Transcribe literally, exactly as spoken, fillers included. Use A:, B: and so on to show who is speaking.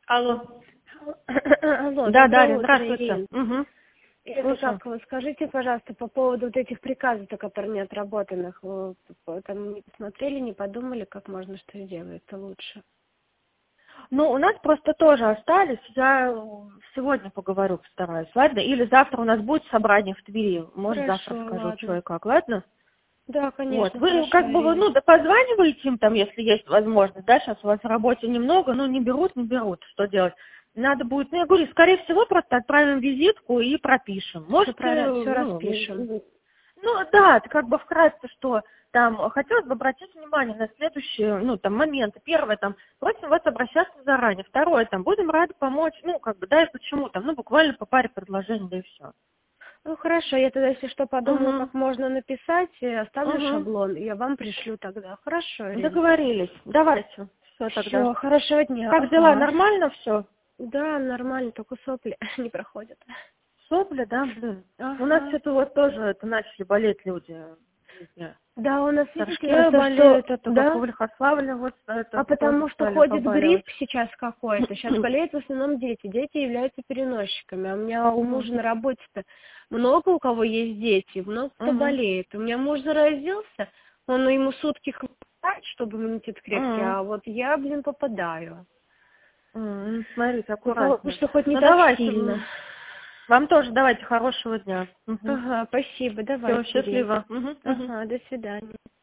A: Алло.
B: Алло,
A: Да,
B: доброе
A: Дарья,
B: утро,
A: здравствуйте.
B: Ирина.
A: Угу.
B: Это
A: Слушаю.
B: как, вот скажите, пожалуйста, по поводу вот этих приказов, которые не отработанных, вы там не посмотрели, не подумали, как можно что сделать-то лучше?
A: Ну, у нас просто тоже остались. Я сегодня поговорю, постараюсь, ладно? Или завтра у нас будет собрание в Твери. Может, завтра
B: Хорошо,
A: скажу, что
B: ладно.
A: и как, ладно?
B: Да,
A: Вот.
B: конечно,
A: Вы
B: хорошо,
A: как бы, вы,
B: Ирина.
A: ну, да позваниваете им там, если есть возможность, да, сейчас у вас в работе немного, ну, не берут, не берут, что делать? Надо будет, ну, я говорю, скорее всего, просто отправим визитку и пропишем.
B: Все,
A: Можете,
B: про... все
A: ну,
B: распишем.
A: ну, да, это как бы вкратце, что там хотелось бы обратить внимание на следующие, ну, там, моменты. Первое, там, просим вас обращаться заранее. Второе, там, будем рады помочь, ну, как бы, да, и почему, там, ну, буквально по паре предложений, да и все.
B: Ну, хорошо, я тогда, если что, подумаю,
A: Угу,
B: как можно написать, и оставлю
A: угу.
B: шаблон, и я вам пришлю тогда. Хорошо, Ирина.
A: Договорились. Давайте. Все тогда.
B: Все, хорошего дня.
A: Как дела?
B: Ага.
A: Нормально все?
B: Да, нормально, только сопли не проходят.
A: Сопли, да, блин. У нас
B: Ага.
A: что-то вот тоже это начали болеть люди. Везде.
B: Да, у нас,
A: В
B: видите, а
A: Торжке
B: то, что,
A: болеют, это
B: да,
A: в Лихославле вот это
B: а
A: тоже
B: потому что
A: стали
B: ходит грипп
A: побаливать.
B: сейчас какой-то. Сейчас болеют в основном дети. Дети являются переносчиками. А у меня у
A: Мгм.
B: мужа на работе-то много у кого есть дети, много кто
A: Мгм.
B: болеет. У меня муж заразился, он ему сутки хватает, чтобы иммунитет крепкий,
A: Мгм.
B: а вот я, блин, попадаю.
A: М, Смотрите,
B: Ну, слава богу,
A: аккуратнее.
B: что хоть не
A: Ну
B: так
A: давайте.
B: сильно.
A: м, Вам тоже давайте хорошего дня.
B: Ага, спасибо,
A: Все,
B: давайте, Ирин.
A: счастливо. Мгм, мгм.
B: Ага, до свидания.